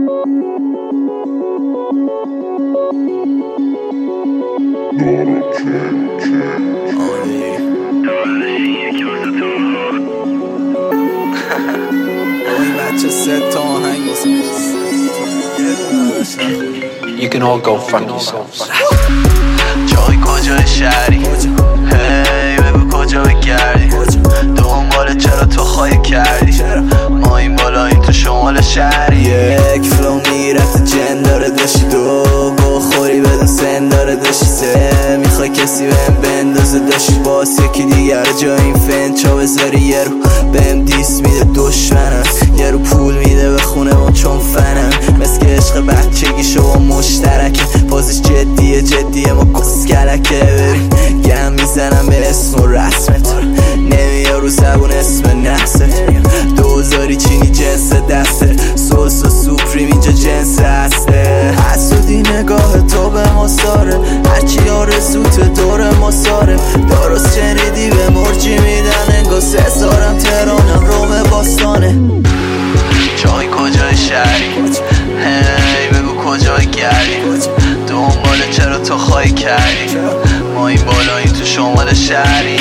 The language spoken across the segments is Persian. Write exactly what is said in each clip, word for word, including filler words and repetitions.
You can all go fuck yourselves. جای کجای شهری هی بگو کجا بگردی دنبال چرا تو خواهی کردی ما این بالا این تو شمال شهری یک فلو میرفت جن داره داشتی دو گو خوری بدون سن داره داشتی سه میخوای کسی بهم بندازه داشتی باس یکی دیگر جای این فن چا بذاری یه رو بهم دیس میده دشمنم یه رو پول میده به خونه ما چون فنم مثل که عشق بچگی شما مشترکه بازش جدیه جدیه ما کسکلکه بریم گم میزنم به اسم و رسمت نمیاد رو زبون اسم نحست دوزاری چینی جنس دسته سوس و سوپریم اینجا جنس هسته حسودی نگاه تو به ما ساره هرچی آرزوت دور ما ساره درست شنیدی به مرجی میدن انگاه سه سارم تهرانم روم باستانه جای کجای شهری هی بگو کجای گردی دنبال چرا تو خواهی کردی ما این بالا این تو شمال شهری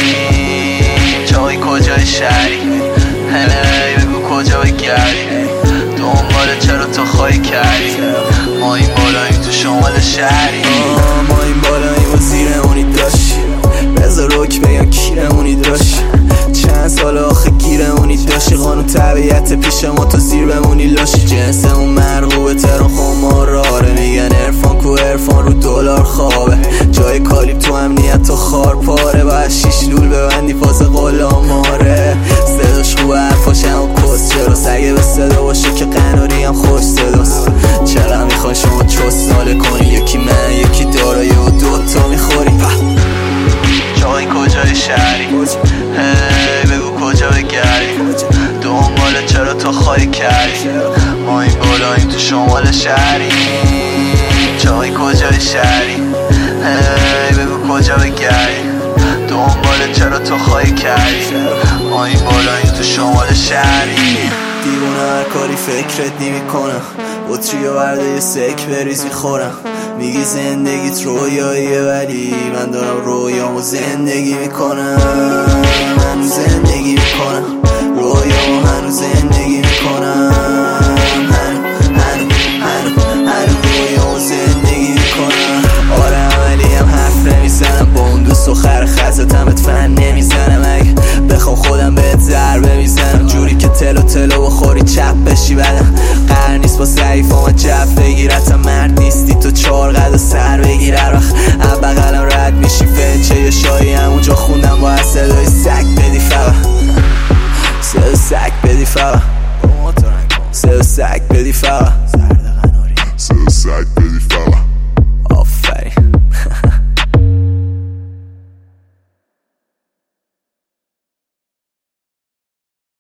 جای کجای شهری هی بگو کجا بگردی دنبال چرا تو خواهی کردی ما این بالا این تو شمال شهری ما این بالا این و زیرمونی داشتی بذار روک بگم کیرمونی داشتی چند سال آخه گیرمونی داشتی قانون طبیعت پیش ما تو زیر بمونی لاشی جنسمون مرغوبه تران خمار راره میگن ارفان کو ارفان رو دلار خوابه جای کالیب تو امنیت تو خار پاره باید شیش لول ببندی پاس غلاماره صداش خوبه حرفاش اما کس چرا سگه به صدا باشه که قناری هم خوش صداست چرا میخوای شما چست ناله کنی یکی من یکی دارایی و دوتا میخوری جای کجای شهری هی بگو کجا بگردی دنبال چرا تو خواهی کردی ما این بالا این تو شمال شهری جای کجای شهری هی بگو کجا بگردی دنبال چرا تو خواهی کردی ما این بالا این تو شمال شهری دیوونه هر کاری فکرت نمی کنم بطری و برده یه سک بریز میخورم میگی زندگیت رویاییه ولی من دارم رویامو زندگی میکنم هنوز زندگی میکنم رویامو هنوز زندگی میکنم هنو هنو هنو هنو رویامو زندگی میکنم آره عملی هم حرف نمیزنم با اون دوست و خر خزتم اتفن نمیزنم اگه بخوام خودم بهت ضربه میزنم جوری که تلو تلو بخوری چپ بشی بدم قرار نیست با ضعیف ما جف بگیرتم مرد نیستی تو چار قد سر بگیر هر وقت هم بغلم رد میشی فنچه یه شایی همونجا خوندم باید صدای سگ بدی فقط صدای سگ بدی فقط صدای سگ بدی فقط صدای سگ بدی